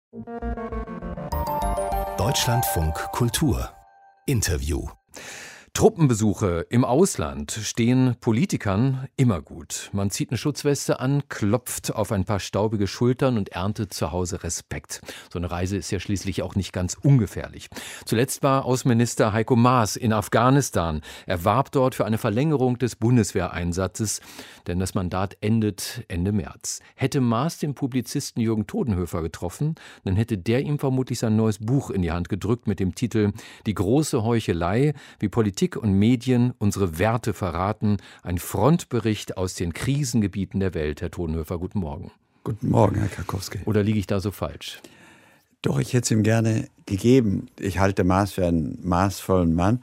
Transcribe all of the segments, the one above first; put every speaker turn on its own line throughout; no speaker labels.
Deutschlandfunk Kultur Interview.
Truppenbesuche im Ausland stehen Politikern immer gut. Man zieht eine Schutzweste an, klopft auf ein paar staubige Schultern und erntet zu Hause Respekt. So eine Reise ist ja schließlich auch nicht ganz ungefährlich. Zuletzt war Außenminister Heiko Maas in Afghanistan. Er warb dort für eine Verlängerung des Bundeswehreinsatzes, denn das Mandat endet Ende März. Hätte Maas den Publizisten Jürgen Todenhöfer getroffen, dann hätte der ihm vermutlich sein neues Buch in die Hand gedrückt mit dem Titel »Die große Heuchelei, wie Politik und Medien unsere Werte verraten«, ein Frontbericht aus den Krisengebieten der Welt. Herr Todenhöfer, guten Morgen.
Guten Morgen, Herr Karkowski.
Oder liege ich da so falsch?
Doch, ich hätte es ihm gerne gegeben. Ich halte Maas für einen maßvollen Mann,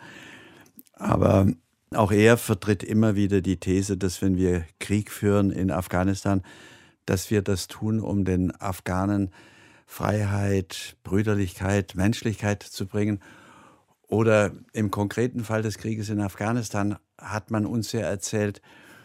aber auch er vertritt immer wieder die These, dass wenn wir Krieg führen in Afghanistan, dass wir das tun, um den Afghanen Freiheit, Brüderlichkeit, Menschlichkeit zu bringen. Oder im konkreten Fall des Krieges in Afghanistan hat man uns ja erzählt,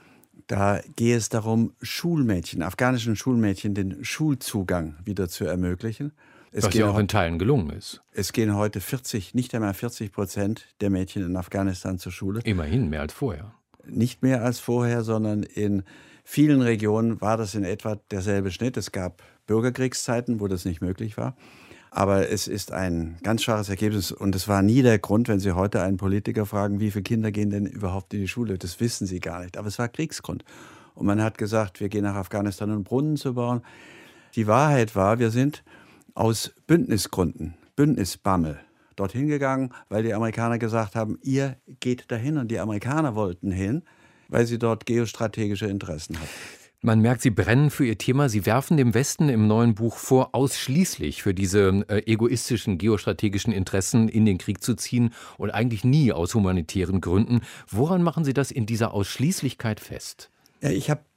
da gehe es darum, Schulmädchen, afghanischen Schulmädchen, den Schulzugang wieder zu ermöglichen.
Was ja auch in Teilen gelungen ist.
Es gehen heute nicht einmal 40% der Mädchen in Afghanistan zur Schule.
Immerhin mehr als vorher.
Nicht mehr als vorher, sondern in vielen Regionen war das in etwa derselbe Schnitt. Es gab Bürgerkriegszeiten, wo das nicht möglich war. Aber es ist ein ganz schwaches Ergebnis und es war nie der Grund, wenn Sie heute einen Politiker fragen, wie viele Kinder gehen denn überhaupt in die Schule? Das wissen Sie gar nicht. Aber es war Kriegsgrund. Und man hat gesagt, wir gehen nach Afghanistan, um Brunnen zu bauen. Die Wahrheit war, wir sind aus Bündnisgründen, Bündnisbammel, dorthin gegangen, weil die Amerikaner gesagt haben, ihr geht dahin. Und die Amerikaner wollten hin, weil sie dort geostrategische Interessen hatten.
Man merkt, Sie brennen für Ihr Thema. Sie werfen dem Westen im neuen Buch vor, ausschließlich für diese egoistischen geostrategischen Interessen in den Krieg zu ziehen und eigentlich nie aus humanitären Gründen. Woran machen Sie das in dieser Ausschließlichkeit fest?
Ja, ich habe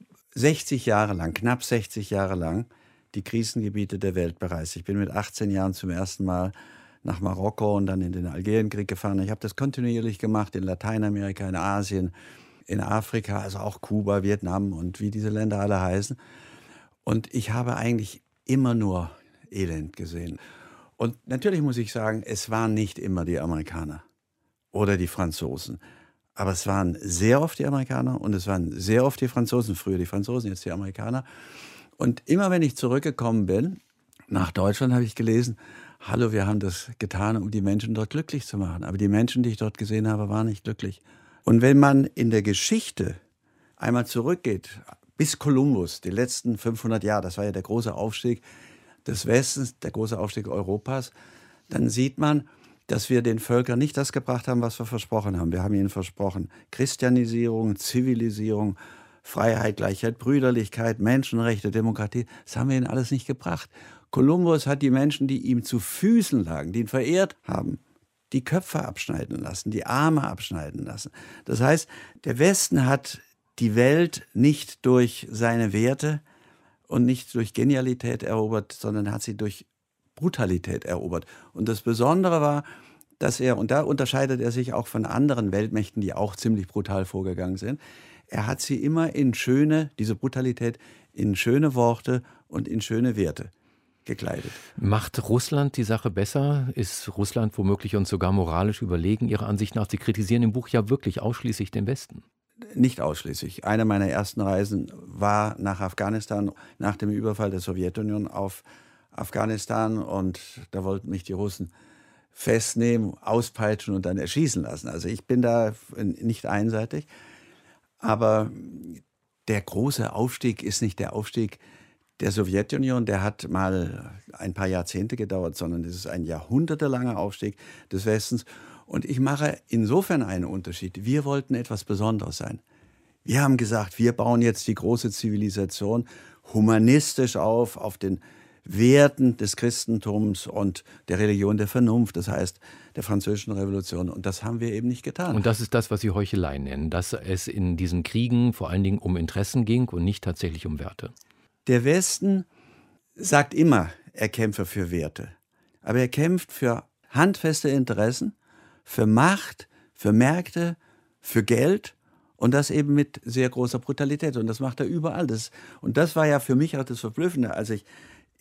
knapp 60 Jahre lang die Krisengebiete der Welt bereist. Ich bin mit 18 Jahren zum ersten Mal nach Marokko und dann in den Algerienkrieg gefahren. Ich habe das kontinuierlich gemacht in Lateinamerika, in Asien, in Afrika, also auch Kuba, Vietnam und wie diese Länder alle heißen. Und ich habe eigentlich immer nur Elend gesehen. Und natürlich muss ich sagen, es waren nicht immer die Amerikaner oder die Franzosen. Aber es waren sehr oft die Amerikaner und es waren sehr oft die Franzosen. Früher die Franzosen, jetzt die Amerikaner. Und immer wenn ich zurückgekommen bin, nach Deutschland, habe ich gelesen, hallo, wir haben das getan, um die Menschen dort glücklich zu machen. Aber die Menschen, die ich dort gesehen habe, waren nicht glücklich. Und wenn man in der Geschichte einmal zurückgeht, bis Kolumbus, die letzten 500 Jahre, das war ja der große Aufstieg des Westens, der große Aufstieg Europas, dann sieht man, dass wir den Völkern nicht das gebracht haben, was wir versprochen haben. Wir haben ihnen versprochen Christianisierung, Zivilisierung, Freiheit, Gleichheit, Brüderlichkeit, Menschenrechte, Demokratie. Das haben wir ihnen alles nicht gebracht. Kolumbus hat die Menschen, die ihm zu Füßen lagen, die ihn verehrt haben, die Köpfe abschneiden lassen, die Arme abschneiden lassen. Das heißt, der Westen hat die Welt nicht durch seine Werte und nicht durch Genialität erobert, sondern hat sie durch Brutalität erobert. Und das Besondere war, dass er, und da unterscheidet er sich auch von anderen Weltmächten, die auch ziemlich brutal vorgegangen sind, er hat sie immer diese Brutalität in schöne Worte und in schöne Werte gekleidet.
Macht Russland die Sache besser? Ist Russland womöglich uns sogar moralisch überlegen, Ihrer Ansicht nach? Sie kritisieren im Buch ja wirklich ausschließlich den Westen.
Nicht ausschließlich. Eine meiner ersten Reisen war nach Afghanistan, nach dem Überfall der Sowjetunion auf Afghanistan. Und da wollten mich die Russen festnehmen, auspeitschen und dann erschießen lassen. Also ich bin da nicht einseitig. Aber der große Aufstieg ist nicht der Aufstieg der Sowjetunion, der hat mal ein paar Jahrzehnte gedauert, sondern das ist ein jahrhundertelanger Aufstieg des Westens. Und ich mache insofern einen Unterschied. Wir wollten etwas Besonderes sein. Wir haben gesagt, wir bauen jetzt die große Zivilisation humanistisch auf den Werten des Christentums und der Religion der Vernunft, das heißt der Französischen Revolution. Und das haben wir eben nicht getan.
Und das ist das, was Sie Heuchelei nennen, dass es in diesen Kriegen vor allen Dingen um Interessen ging und nicht tatsächlich um Werte.
Der Westen sagt immer, er kämpfe für Werte. Aber er kämpft für handfeste Interessen, für Macht, für Märkte, für Geld und das eben mit sehr großer Brutalität. Und das macht er überall. Und das war ja für mich auch das Verblüffende, als ich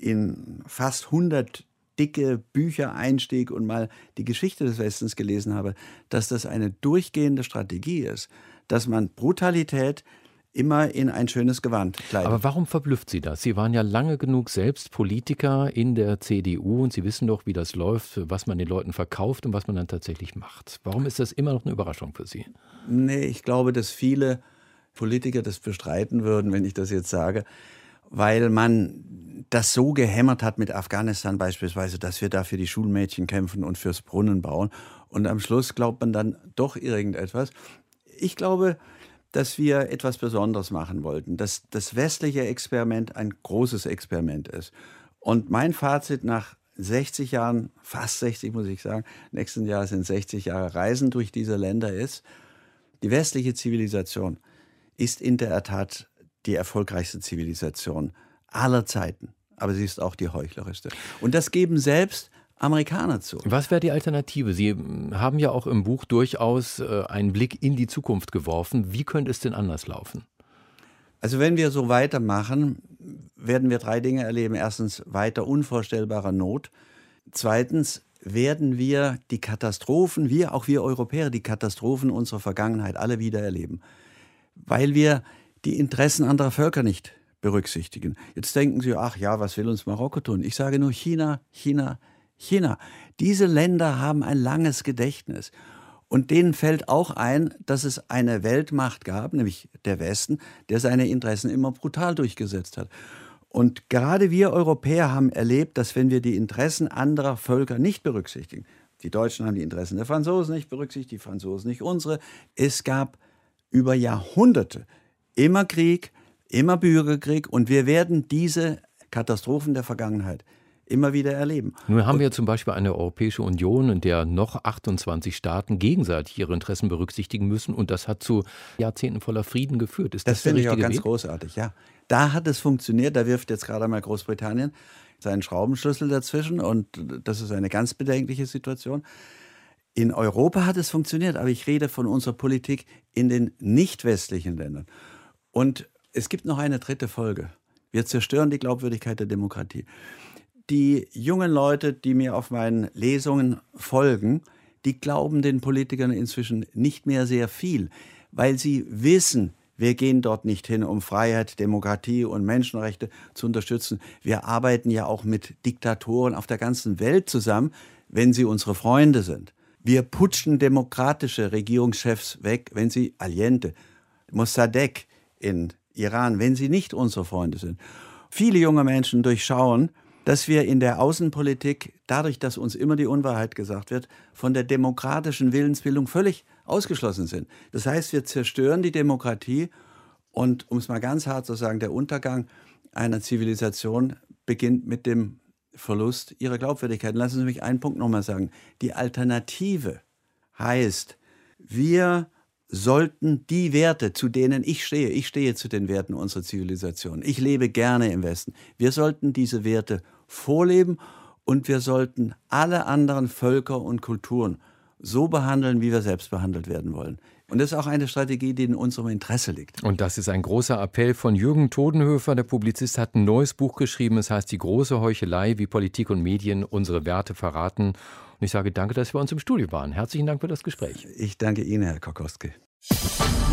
in fast 100 dicke Bücher einstieg und mal die Geschichte des Westens gelesen habe, dass das eine durchgehende Strategie ist, dass man Brutalität immer in ein schönes Gewand kleidet.
Aber warum verblüfft Sie das? Sie waren ja lange genug selbst Politiker in der CDU und Sie wissen doch, wie das läuft, was man den Leuten verkauft und was man dann tatsächlich macht. Warum ist das immer noch eine Überraschung für Sie?
Nee, ich glaube, dass viele Politiker das bestreiten würden, wenn ich das jetzt sage, weil man das so gehämmert hat mit Afghanistan beispielsweise, dass wir da für die Schulmädchen kämpfen und fürs Brunnenbauen. Und am Schluss glaubt man dann doch irgendetwas. Ich glaube, dass wir etwas Besonderes machen wollten, dass das westliche Experiment ein großes Experiment ist. Und mein Fazit nach 60 Jahren, fast 60 muss ich sagen, nächsten Jahr sind 60 Jahre Reisen durch diese Länder ist, die westliche Zivilisation ist in der Tat die erfolgreichste Zivilisation aller Zeiten. Aber sie ist auch die heuchlerischste. Und das geben selbst Amerikaner zu.
Was wäre die Alternative? Sie haben ja auch im Buch durchaus einen Blick in die Zukunft geworfen. Wie könnte es denn anders laufen?
Also wenn wir so weitermachen, werden wir 3 Dinge erleben. Erstens weiter unvorstellbarer Not. Zweitens werden wir die Katastrophen, auch wir Europäer, die Katastrophen unserer Vergangenheit alle wieder erleben. Weil wir die Interessen anderer Völker nicht berücksichtigen. Jetzt denken Sie, ach ja, was will uns Marokko tun? Ich sage nur China, China, China. Diese Länder haben ein langes Gedächtnis. Und denen fällt auch ein, dass es eine Weltmacht gab, nämlich der Westen, der seine Interessen immer brutal durchgesetzt hat. Und gerade wir Europäer haben erlebt, dass wenn wir die Interessen anderer Völker nicht berücksichtigen, die Deutschen haben die Interessen der Franzosen nicht berücksichtigt, die Franzosen nicht unsere, es gab über Jahrhunderte immer Krieg, immer Bürgerkrieg und wir werden diese Katastrophen der Vergangenheit immer wieder erleben.
Nun haben wir zum Beispiel eine Europäische Union, in der noch 28 Staaten gegenseitig ihre Interessen berücksichtigen müssen und das hat zu Jahrzehnten voller Frieden geführt. Ist das der
finde ich auch
richtige
ganz
Weg?
Großartig, ja. Da hat es funktioniert, da wirft jetzt gerade mal Großbritannien seinen Schraubenschlüssel dazwischen und das ist eine ganz bedenkliche Situation. In Europa hat es funktioniert, aber ich rede von unserer Politik in den nicht westlichen Ländern. Und es gibt noch eine dritte Folge. Wir zerstören die Glaubwürdigkeit der Demokratie. Die jungen Leute, die mir auf meinen Lesungen folgen, die glauben den Politikern inzwischen nicht mehr sehr viel, weil sie wissen, wir gehen dort nicht hin, um Freiheit, Demokratie und Menschenrechte zu unterstützen. Wir arbeiten ja auch mit Diktatoren auf der ganzen Welt zusammen, wenn sie unsere Freunde sind. Wir putschen demokratische Regierungschefs weg, wenn sie Allende, Mossadegh in Iran, wenn sie nicht unsere Freunde sind. Viele junge Menschen durchschauen, dass wir in der Außenpolitik, dadurch, dass uns immer die Unwahrheit gesagt wird, von der demokratischen Willensbildung völlig ausgeschlossen sind. Das heißt, wir zerstören die Demokratie und, um es mal ganz hart zu sagen, der Untergang einer Zivilisation beginnt mit dem Verlust ihrer Glaubwürdigkeit. Lassen Sie mich einen Punkt nochmal sagen. Die Alternative heißt, wir sollten die Werte, zu denen ich stehe zu den Werten unserer Zivilisation. Ich lebe gerne im Westen. Wir sollten diese Werte vorleben und wir sollten alle anderen Völker und Kulturen so behandeln, wie wir selbst behandelt werden wollen. Und das ist auch eine Strategie, die in unserem Interesse liegt.
Und das ist ein großer Appell von Jürgen Todenhöfer. Der Publizist hat ein neues Buch geschrieben. Es heißt Die große Heuchelei, wie Politik und Medien unsere Werte verraten. Und ich sage danke, dass Sie bei uns im Studio waren. Herzlichen Dank für das Gespräch.
Ich danke Ihnen, Herr Kokoski.